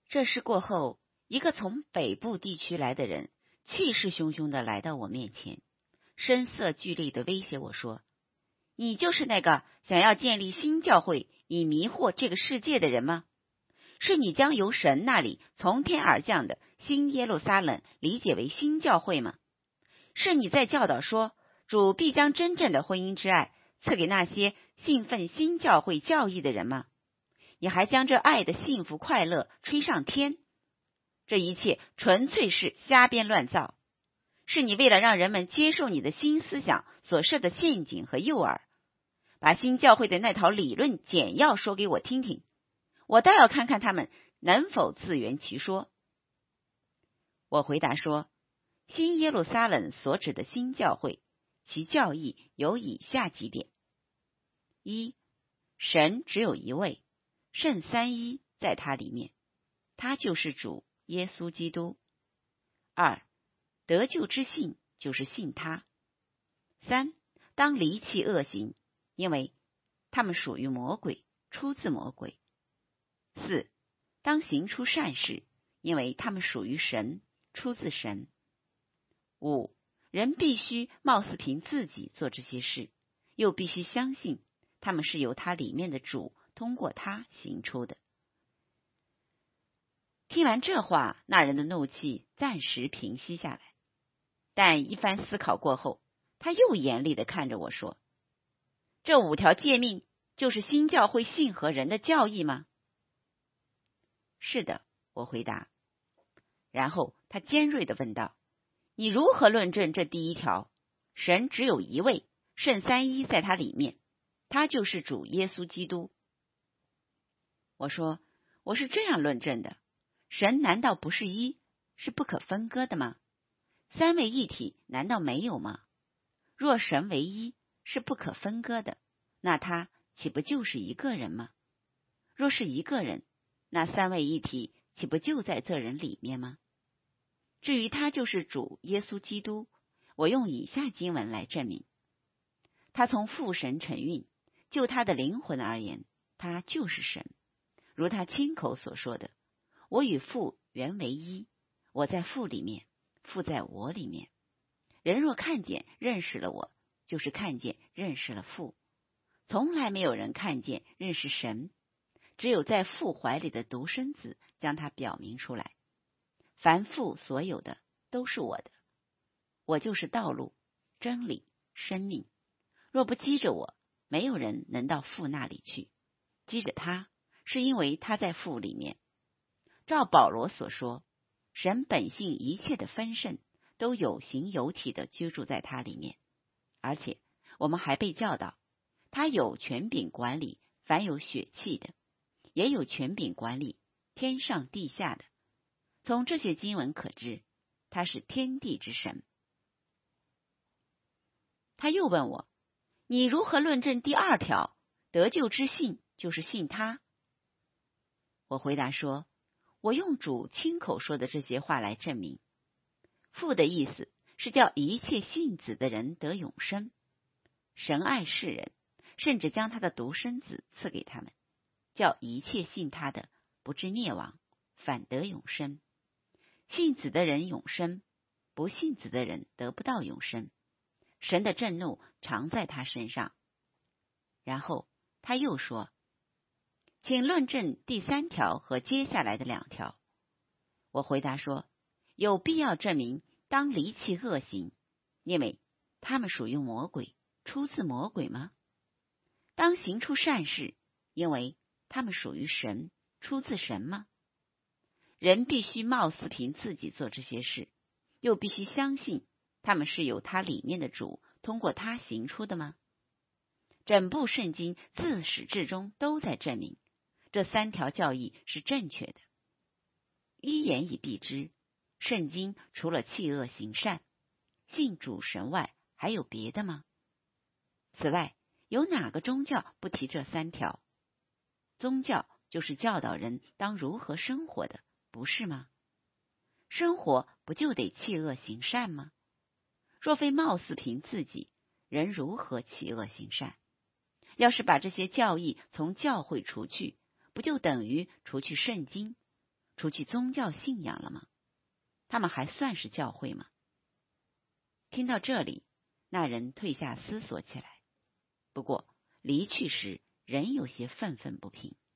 这事过后，一个从北部地区来的人气势汹汹地来到我面前，声色俱厉地威胁我说：“你就是那个想要建立新教会以迷惑这个世界的人吗？是你将由神那里从天而降的新耶路撒冷理解为新教会吗？是你在教导说，主必将真正的婚姻之爱赐给那些信奉新教会教义的人吗？你还将这爱的幸福快乐吹上天？这一切纯粹是瞎编乱造，是你为了让人们接受你的新思想所设的陷阱和诱饵。把新教会的那套理论简要说给我听听，我倒要看看他们能否自圆其说。”我回答说，新耶路撒冷所指的新教会，其教义有以下几点：一、神只有一位，圣三一在他里面，他就是主耶稣基督。二、得救之信就是信他。三、当离弃恶行，因为他们属于魔鬼，出自魔鬼。四、当行出善事，因为他们属于神，出自神。五、人必须貌似凭自己做这些事，又必须相信他们是由他里面的主通过他行出的。听完这话，那人的怒气暂时平息下来，但一番思考过后，他又严厉地看着我说：“这5条诫命就是新教会信和人的教义吗？”“是的。”我回答。然后他尖锐地问道：“你如何论证这第1条？神只有一位，圣三一在他里面，他就是主耶稣基督。”我说：“我是这样论证的，神难道不是一，是不可分割的吗？三位一体难道没有吗？若神为一，是不可分割的，那他岂不就是一个人吗？若是一个人，那三位一体岂不就在这人里面吗？至于他就是主耶稣基督，我用以下经文来证明。他从父神承运，就他的灵魂而言，他就是神。如他亲口所说的，我与父原为一，我在父里面，父在我里面。人若看见认识了我，就是看见认识了父。从来没有人看见认识神，只有在父怀里的独生子将他表明出来。凡父所有的都是我的，我就是道路、真理、生命。若不记着我，没有人能到父那里去。记着他，是因为他在父里面。照保罗所说，神本性一切的丰盛都有形有体的居住在他里面。而且我们还被教导，他有权柄管理凡有血气的，也有权柄管理天上地下的。从这些经文可知，他是天地之神。他又问我：“你如何论证第2条，得救之信就是信他？”我回答说：“我用主亲口说的这些话来证明。父的意思是叫一切信子的人得永生。神爱世人，甚至将他的独生子赐给他们，叫一切信他的不至灭亡，反得永生。信子的人永生，不信子的人得不到永生。神的震怒常在他身上。”然后他又说：“请论证第3条和接下来的2条。”我回答说：“有必要证明当离弃恶行，因为他们属于魔鬼，出自魔鬼吗？当行出善事，因为他们属于神，出自神吗？人必须貌似凭自己做这些事，又必须相信他们是由他里面的主通过他行出的吗？”整部圣经自始至终都在证明这3条教义是正确的。一言以蔽之，圣经除了弃恶行善、信主神外，还有别的吗？此外，有哪个宗教不提这3条？宗教就是教导人当如何生活的，不是吗？生活不就得弃恶行善吗？若非貌似凭自己，人如何弃恶行善？要是把这些教义从教会除去，不就等于除去圣经， 除去宗教信仰了吗？他们还算是教会吗？听到这里，那人退下思索起来，不过离去时仍有些愤愤不平。